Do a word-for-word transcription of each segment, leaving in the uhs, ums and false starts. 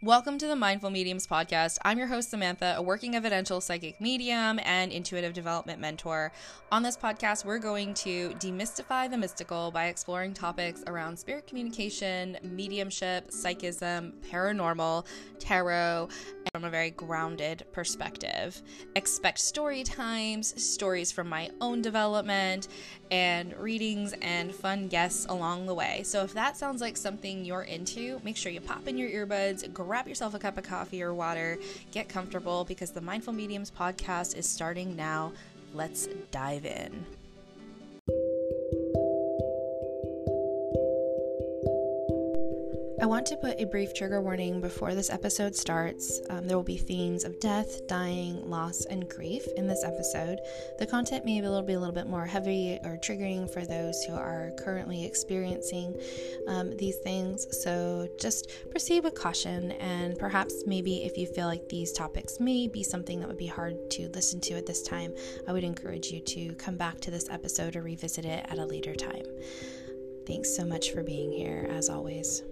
Welcome to the Mindful Mediums podcast. I'm your host, Samantha, a working evidential psychic medium and intuitive development mentor. On this podcast, we're going to demystify the mystical by exploring topics around spirit communication, mediumship, psychism, paranormal, tarot, and from a very grounded perspective. Expect story times, stories from my own development, and readings and fun guests along the way. So if that sounds like something you're into, make sure you pop in your earbuds, grab yourself a cup of coffee or water, get comfortable, because the Mindful Mediums podcast is starting now. Let's dive in. I want to put a brief trigger warning before this episode starts. Um, there will be themes of death, dying, loss, and grief in this episode. The content may be a little, be a little bit more heavy or triggering for those who are currently experiencing um, these things. So just proceed with caution, and perhaps maybe if you feel like these topics may be something that would be hard to listen to at this time, I would encourage you to come back to this episode or revisit it at a later time. Thanks so much for being here, as always.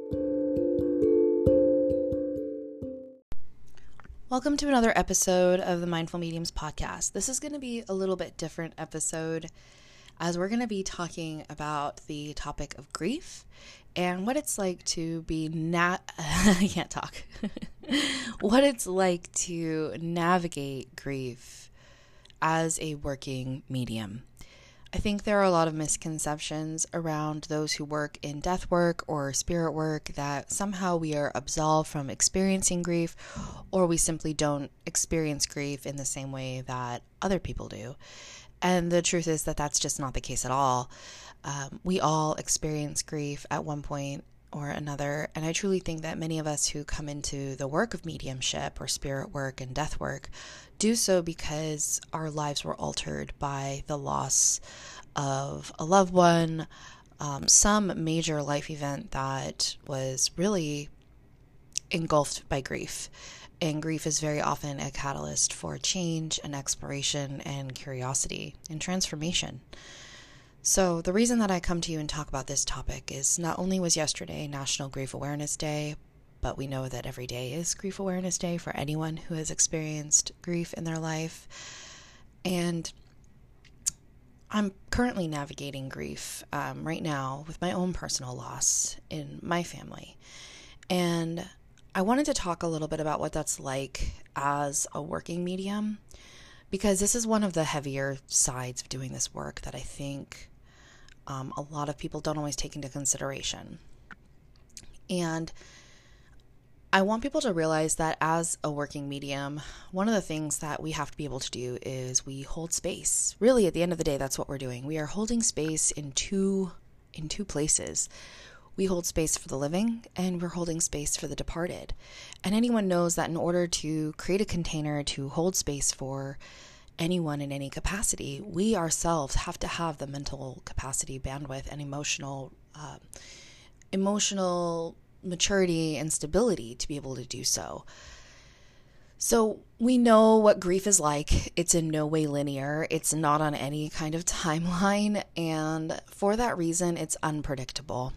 Welcome to another episode of the Mindful Mediums podcast. This is going to be a little bit different episode, as we're going to be talking about the topic of grief and what it's like to be na- I can't talk. what it's like to navigate grief as a working medium. I think there are a lot of misconceptions around those who work in death work or spirit work, that somehow we are absolved from experiencing grief, or we simply don't experience grief in the same way that other people do. And the truth is that that's just not the case at all. Um, we all experience grief at one point or another, and I truly think that many of us who come into the work of mediumship or spirit work and death work do so because our lives were altered by the loss of a loved one, um, some major life event that was really engulfed by grief. And grief is very often a catalyst for change and exploration and curiosity and transformation. So the reason that I come to you and talk about this topic is not only was yesterday National Grief Awareness Day, but we know that every day is Grief Awareness Day for anyone who has experienced grief in their life. And I'm currently navigating grief um, right now with my own personal loss in my family. And I wanted to talk a little bit about what that's like as a working medium, because this is one of the heavier sides of doing this work that I think um, a lot of people don't always take into consideration. And I want people to realize that as a working medium, one of the things that we have to be able to do is we hold space. Really, at the end of the day, that's what we're doing. We are holding space in two in two places. We hold space for the living, and we're holding space for the departed. And anyone knows that in order to create a container to hold space for anyone in any capacity, we ourselves have to have the mental capacity, bandwidth, and emotional uh, emotional maturity and stability to be able to do so. So we know what grief is like. It's in no way linear. It's not on any kind of timeline. And for that reason, it's unpredictable.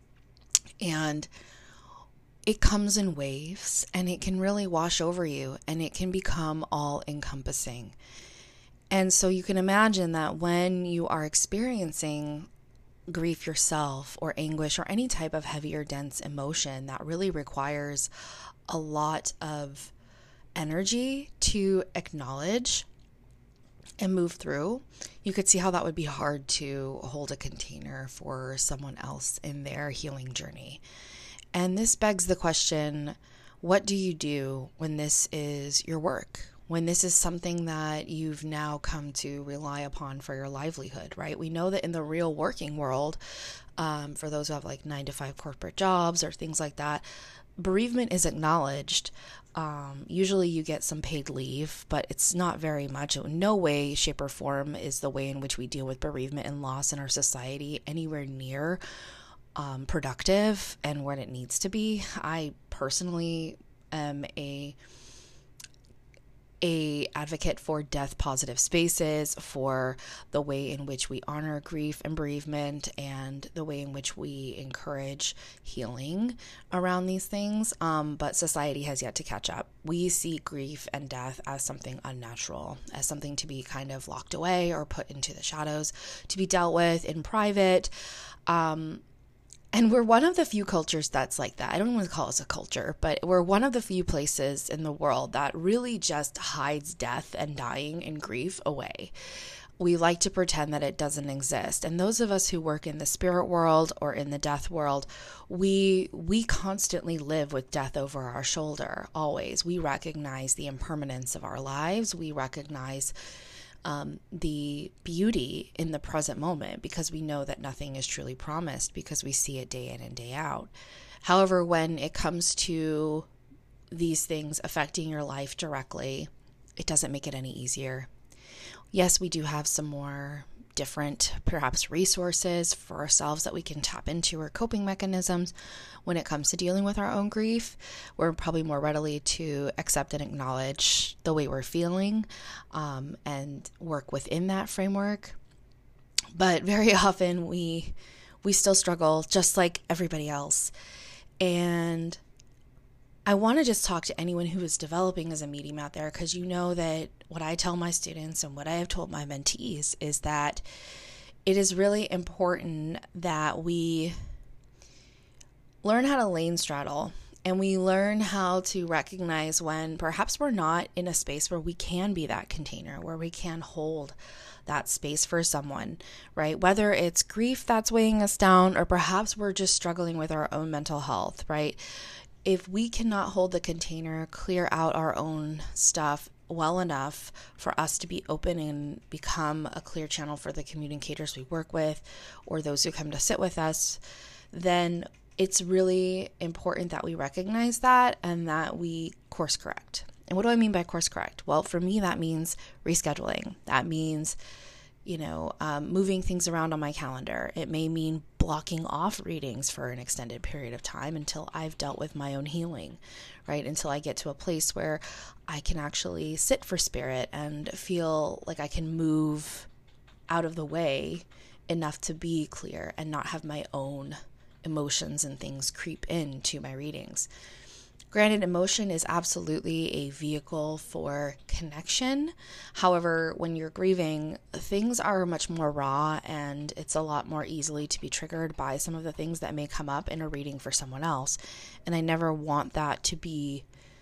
And it comes in waves, and it can really wash over you, and it can become all encompassing. And so you can imagine that when you are experiencing grief yourself, or anguish, or any type of heavy or dense emotion that really requires a lot of energy to acknowledge and move through, you could see how that would be hard to hold a container for someone else in their healing journey. And this begs the question, what do you do when this is your work? When this is something that you've now come to rely upon for your livelihood, right? We know that in the real working world, um, for those who have like nine to five corporate jobs or things like that, bereavement is acknowledged. Um, usually you get some paid leave, but it's not very much. In no way, shape, or form is the way in which we deal with bereavement and loss in our society anywhere near um, productive and what it needs to be. I personally am a a advocate for death positive spaces, for the way in which we honor grief and bereavement, and the way in which we encourage healing around these things. Um, but society has yet to catch up. We see grief and death as something unnatural, as something to be kind of locked away or put into the shadows, to be dealt with in private. Um, And we're one of the few cultures that's like that. I don't want to call us a culture, but we're one of the few places in the world that really just hides death and dying and grief away. We like to pretend that it doesn't exist. And those of us who work in the spirit world or in the death world, we we constantly live with death over our shoulder, always. We recognize the impermanence of our lives. We recognize Um, the beauty in the present moment, because we know that nothing is truly promised, because we see it day in and day out. However, when it comes to these things affecting your life directly, it doesn't make it any easier. Yes, we do have some more different, perhaps, resources for ourselves that we can tap into, or coping mechanisms when it comes to dealing with our own grief. We're probably more readily to accept and acknowledge the way we're feeling, um, and work within that framework. But very often we we still struggle just like everybody else. And I want to just talk to anyone who is developing as a medium out there, because you know that what I tell my students and what I have told my mentees is that it is really important that we learn how to lane straddle, and we learn how to recognize when perhaps we're not in a space where we can be that container, where we can hold that space for someone, right? Whether it's grief that's weighing us down, or perhaps we're just struggling with our own mental health, right? If we cannot hold the container, clear out our own stuff well enough for us to be open and become a clear channel for the communicators we work with, or those who come to sit with us, then it's really important that we recognize that and that we course correct. And what do I mean by course correct? Well, for me, that means rescheduling. That means, you know, um, moving things around on my calendar. It may mean blocking off readings for an extended period of time until I've dealt with my own healing, right? Until I get to a place where I can actually sit for spirit and feel like I can move out of the way enough to be clear and not have my own emotions and things creep into my readings. Granted, emotion is absolutely a vehicle for connection. However, when you're grieving, things are much more raw, and it's a lot more easily to be triggered by some of the things that may come up in a reading for someone else. And I never want that to be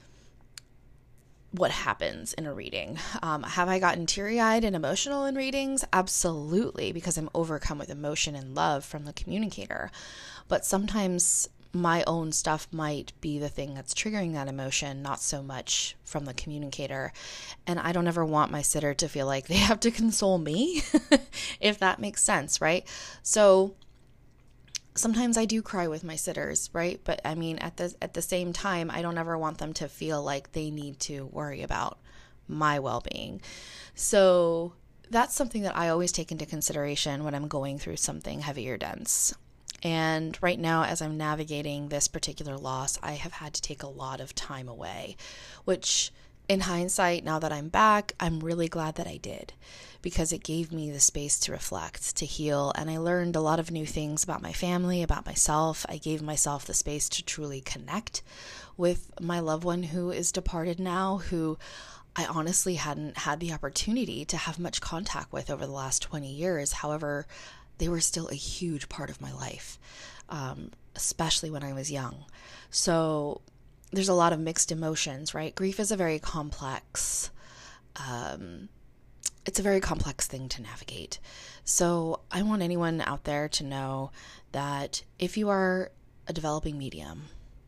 what happens in a reading. Um, have I gotten teary-eyed and emotional in readings? Absolutely, because I'm overcome with emotion and love from the communicator. But sometimes my own stuff might be the thing that's triggering that emotion, not so much from the communicator. And I don't ever want my sitter to feel like they have to console me, if that makes sense, right? So sometimes I do cry with my sitters, right? But I mean, at the at the same time, I don't ever want them to feel like they need to worry about my well-being. So that's something that I always take into consideration when I'm going through something heavy or dense. And right now, as I'm navigating this particular loss, I have had to take a lot of time away, which in hindsight, now that I'm back, I'm really glad that I did, because it gave me the space to reflect, to heal, and I learned a lot of new things about my family, about myself. I gave myself the space to truly connect with my loved one who is departed now, who I honestly hadn't had the opportunity to have much contact with over the last twenty years. However, they were still a huge part of my life, um, especially when I was young. So there's a lot of mixed emotions, right? Grief is a very complex, um, it's a very complex thing to navigate. So I want anyone out there to know that if you are a developing medium,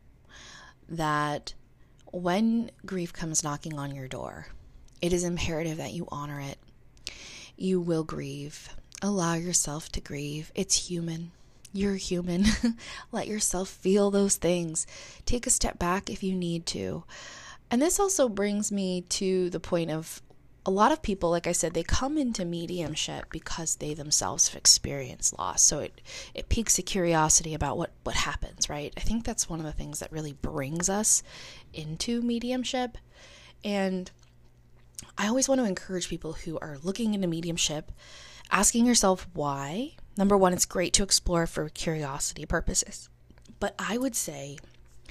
that when grief comes knocking on your door, it is imperative that you honor it. You will grieve. Allow yourself to grieve. It's human. You're human. Let yourself feel those things. Take a step back if you need to. And this also brings me to the point of a lot of people, like I said, they come into mediumship because they themselves have experienced loss. So it, it piques a curiosity about what, what happens, right? I think that's one of the things that really brings us into mediumship. And I always want to encourage people who are looking into mediumship, asking yourself why. Number one, it's great to explore for curiosity purposes. But I would say,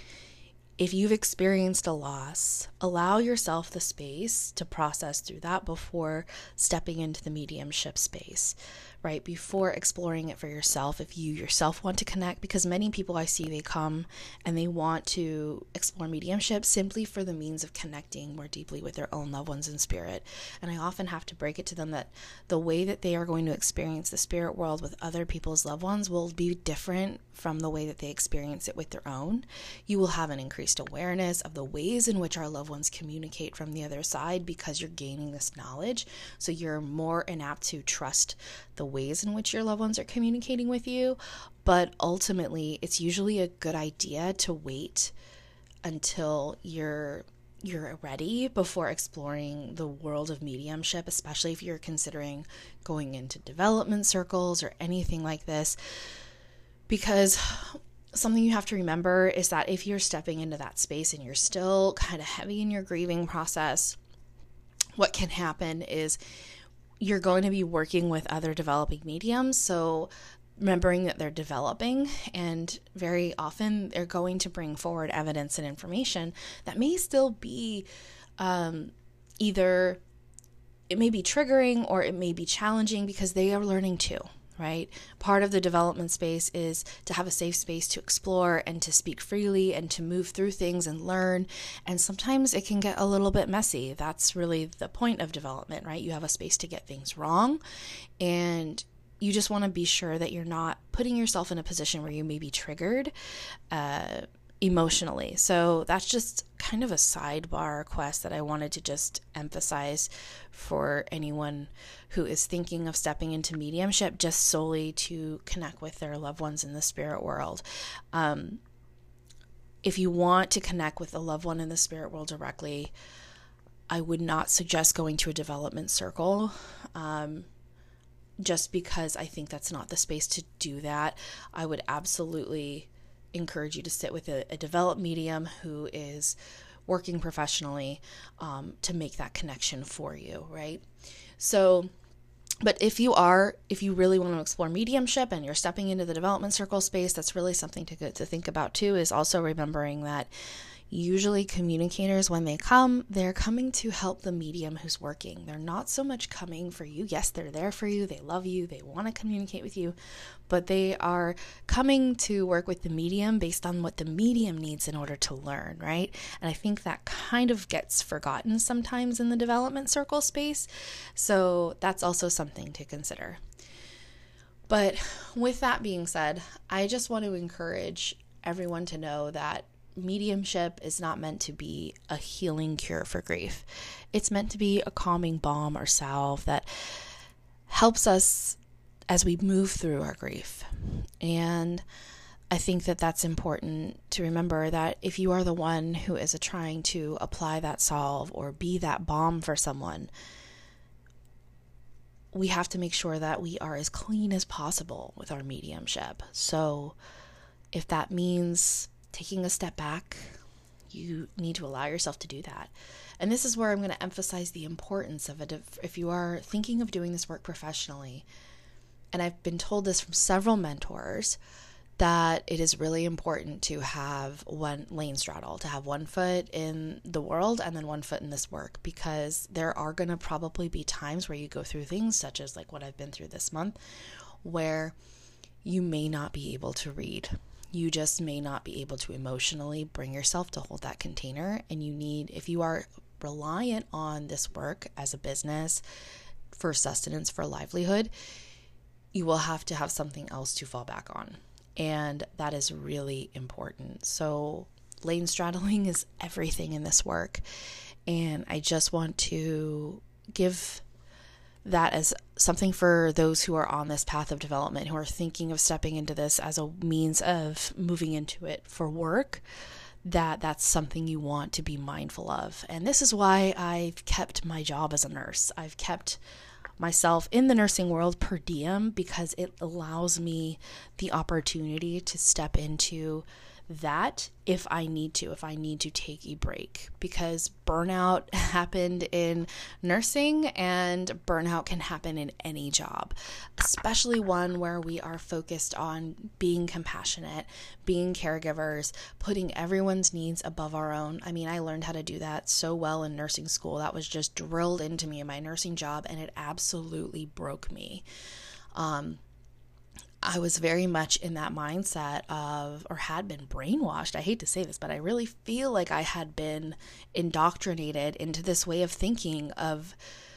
if you've experienced a loss, allow yourself the space to process through that before stepping into the mediumship space, right? Before exploring it for yourself, if you yourself want to connect, because many people I see, they come and they want to explore mediumship simply for the means of connecting more deeply with their own loved ones in spirit. And I often have to break it to them that the way that they are going to experience the spirit world with other people's loved ones will be different from the way that they experience it with their own. You will have an increased awareness of the ways in which our loved ones communicate from the other side because you're gaining this knowledge. So you're more inapt to trust the ways in which your loved ones are communicating with you. But ultimately, it's usually a good idea to wait until you're you're ready before exploring the world of mediumship, especially if you're considering going into development circles or anything like this. Because something you have to remember is that if you're stepping into that space and you're still kind of heavy in your grieving process, what can happen is you're going to be working with other developing mediums. So remembering that they're developing, and very often they're going to bring forward evidence and information that may still be um, either it may be triggering or it may be challenging because they are learning too. Right? Part of the development space is to have a safe space to explore and to speak freely and to move through things and learn. And sometimes it can get a little bit messy. That's really the point of development, right? You have a space to get things wrong, and you just want to be sure that you're not putting yourself in a position where you may be triggered uh, emotionally. So that's just kind of a sidebar request that I wanted to just emphasize for anyone who is thinking of stepping into mediumship just solely to connect with their loved ones in the spirit world. Um, if you want to connect with a loved one in the spirit world directly, I would not suggest going to a development circle, um, just because I think that's not the space to do that. I would absolutely encourage you to sit with a, a developed medium who is working professionally um, to make that connection for you, right? So, but if you are, if you really want to explore mediumship and you're stepping into the development circle space, that's really something to to think about too, is also remembering that usually communicators, when they come, they're coming to help the medium who's working. They're not so much coming for you. Yes, they're there for you. They love you. They want to communicate with you, but they are coming to work with the medium based on what the medium needs in order to learn, right? And I think that kind of gets forgotten sometimes in the development circle space. So that's also something to consider. But with that being said, I just want to encourage everyone to know that mediumship is not meant to be a healing cure for grief. It's meant to be a calming balm or salve that helps us as we move through our grief. And I think that that's important to remember, that if you are the one who is trying to apply that salve or be that balm for someone, we have to make sure that we are as clean as possible with our mediumship. So if that means taking a step back, you need to allow yourself to do that. And this is where I'm going to emphasize the importance of it. If, if you are thinking of doing this work professionally, and I've been told this from several mentors, that it is really important to have one lane straddle, to have one foot in the world and then one foot in this work, because there are going to probably be times where you go through things such as like what I've been through this month, where you may not be able to read. You just may not be able to emotionally bring yourself to hold that container. And you need, if you are reliant on this work as a business for sustenance, for livelihood, you will have to have something else to fall back on. And that is really important. So lane straddling is everything in this work. And I just want to give that as something for those who are on this path of development, who are thinking of stepping into this as a means of moving into it for work, that that's something you want to be mindful of. And this is why I've kept my job as a nurse. I've kept myself in the nursing world per diem, because it allows me the opportunity to step into that if I need to, if I need to take a break, because burnout happened in nursing and burnout can happen in any job, especially one where we are focused on being compassionate, being caregivers, putting everyone's needs above our own. I mean, I learned how to do that so well in nursing school. That was just drilled into me in my nursing job, and it absolutely broke me. Um, I was very much in that mindset of, or had been brainwashed. I hate to say this, but I really feel like I had been indoctrinated into this way of thinking of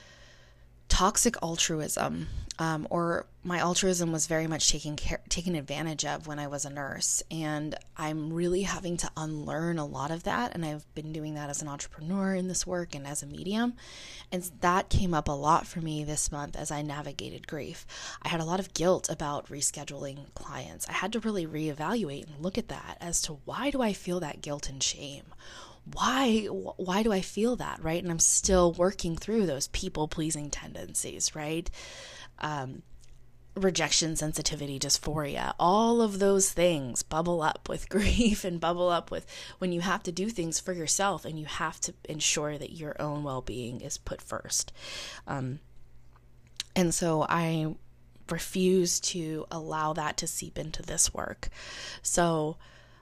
toxic altruism, um, or my altruism was very much taken care, taken advantage of when I was a nurse. And I'm really having to unlearn a lot of that. And I've been doing that as an entrepreneur in this work and as a medium. And that came up a lot for me this month as I navigated grief. I had a lot of guilt about rescheduling clients. I had to really reevaluate and look at that as to, why do I feel that guilt and shame? Why, why do I feel that, right? And I'm still working through those people-pleasing tendencies, right? Um, rejection, sensitivity, dysphoria, all of those things bubble up with grief and bubble up with when you have to do things for yourself and you have to ensure that your own well-being is put first. Um, and so I refuse to allow that to seep into this work. So,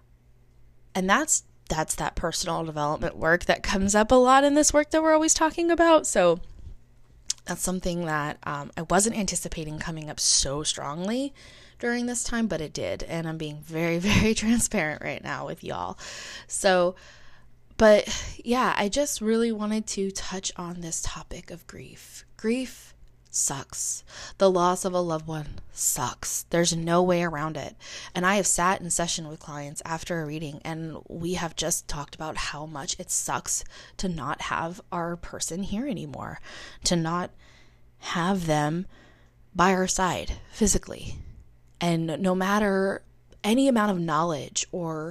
and that's That's that personal development work that comes up a lot in this work that we're always talking about. So that's something that um, I wasn't anticipating coming up so strongly during this time, but it did. And I'm being very, very transparent right now with y'all. So, but yeah, I just really wanted to touch on this topic of grief. Grief sucks. The loss of a loved one sucks. There's no way around it. And I have sat in session with clients after a reading, and we have just talked about how much it sucks to not have our person here anymore, to not have them by our side physically. And no matter any amount of knowledge or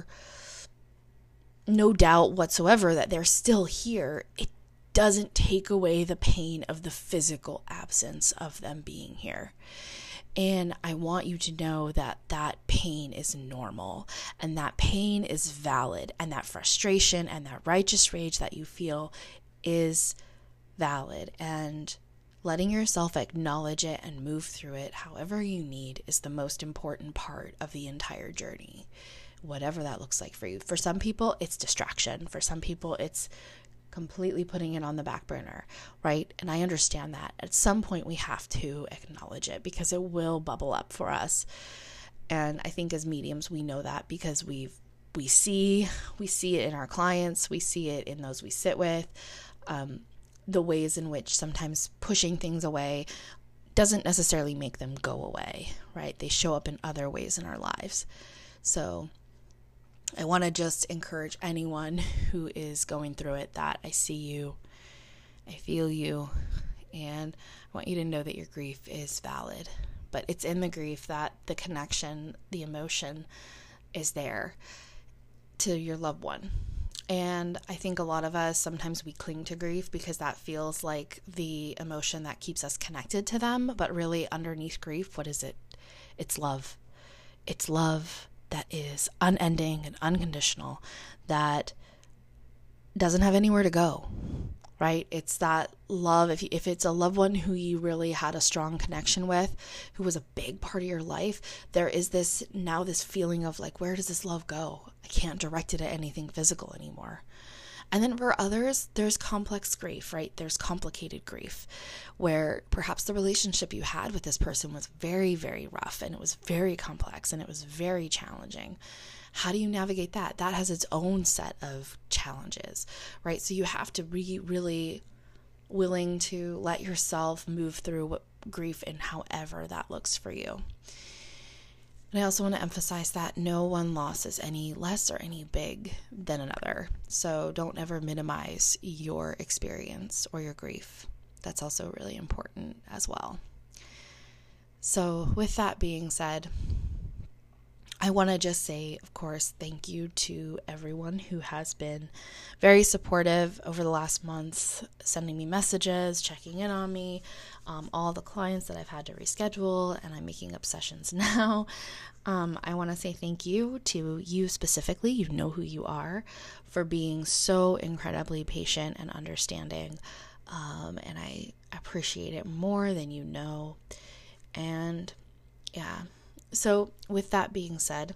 no doubt whatsoever that they're still here, it doesn't take away the pain of the physical absence of them being here. And I want you to know that that pain is normal, and that pain is valid, and that frustration and that righteous rage that you feel is valid. And letting yourself acknowledge it and move through it however you need is the most important part of the entire journey, whatever that looks like for you. For some people, it's distraction. For some people, it's completely putting it on the back burner, right? And I understand that. At some point, we have to acknowledge it because it will bubble up for us. And I think as mediums, we know that because we've we see we see it in our clients, we see it in those we sit with, um, the ways in which sometimes pushing things away doesn't necessarily make them go away, right? They show up in other ways in our lives. So I want to just encourage anyone who is going through it that I see you, I feel you, and I want you to know that your grief is valid. But it's in the grief that the connection, the emotion is there to your loved one. And I think a lot of us, sometimes we cling to grief because that feels like the emotion that keeps us connected to them. But really underneath grief, what is it? It's love. It's love that is unending and unconditional, that doesn't have anywhere to go, right? It's that love. If you, if it's a loved one who you really had a strong connection with, who was a big part of your life, there is this now this feeling of like, where does this love go? I can't direct it at anything physical anymore. And then for others, there's complex grief, right? There's complicated grief where perhaps the relationship you had with this person was very, very rough, and it was very complex, and it was very challenging. How do you navigate that? That has its own set of challenges, right? So you have to be really willing to let yourself move through grief in however that looks for you. And I also want to emphasize that no one loss is any less or any big than another. So don't ever minimize your experience or your grief. That's also really important as well. So with that being said, I want to just say, of course, thank you to everyone who has been very supportive over the last months, sending me messages, checking in on me, um, all the clients that I've had to reschedule, and I'm making up sessions now. Um, I want to say thank you to you specifically, you know who you are, for being so incredibly patient and understanding, um, and I appreciate it more than you know, and yeah. So with that being said,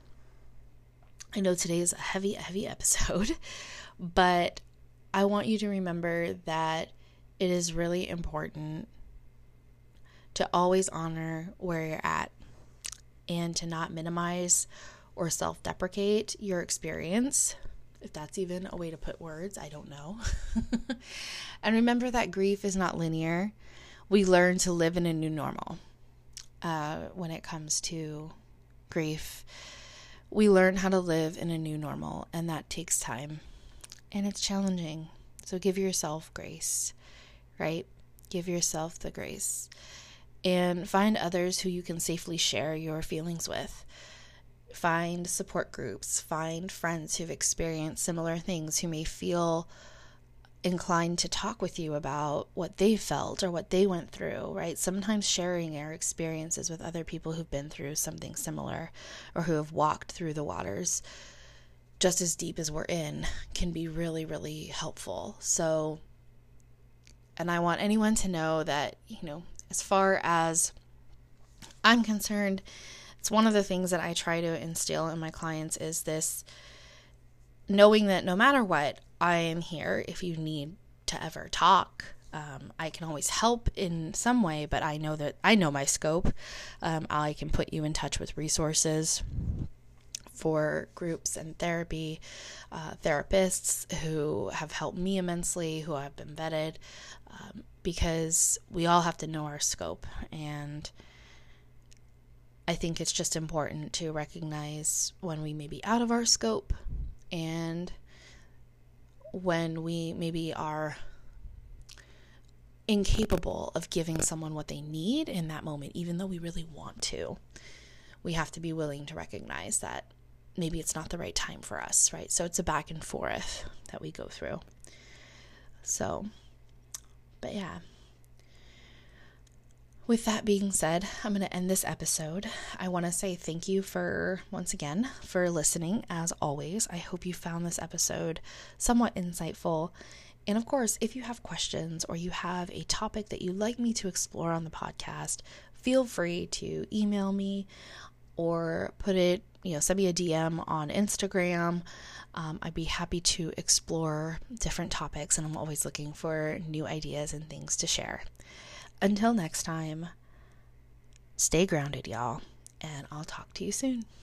I know today is a heavy, heavy episode, but I want you to remember that it is really important to always honor where you're at and to not minimize or self-deprecate your experience, if that's even a way to put words, I don't know. And remember that grief is not linear. We learn to live in a new normal. Uh, when it comes to grief, we learn how to live in a new normal, and that takes time, and it's challenging. So give yourself grace, right? Give yourself the grace, and find others who you can safely share your feelings with. Find support groups, find friends who've experienced similar things, who may feel inclined to talk with you about what they felt or what they went through, right? Sometimes sharing our experiences with other people who've been through something similar or who have walked through the waters just as deep as we're in can be really, really helpful. So, and I want anyone to know that, you know, as far as I'm concerned, it's one of the things that I try to instill in my clients is this knowing that no matter what, I am here if you need to ever talk. Um, I can always help in some way, but I know that I know my scope. Um, I can put you in touch with resources for groups and therapy, uh, therapists who have helped me immensely, who have been vetted, um, because we all have to know our scope. And I think it's just important to recognize when we may be out of our scope and when we maybe are incapable of giving someone what they need in that moment, even though we really want to. We have to be willing to recognize that maybe it's not the right time for us, right? So it's a back and forth that we go through. So, but yeah. With that being said, I'm going to end this episode. I want to say thank you for, once again, for listening. As always, I hope you found this episode somewhat insightful. And of course, if you have questions or you have a topic that you'd like me to explore on the podcast, feel free to email me or put it, you know, send me a D M on Instagram. Um, I'd be happy to explore different topics, and I'm always looking for new ideas and things to share. Until next time, stay grounded, y'all, and I'll talk to you soon.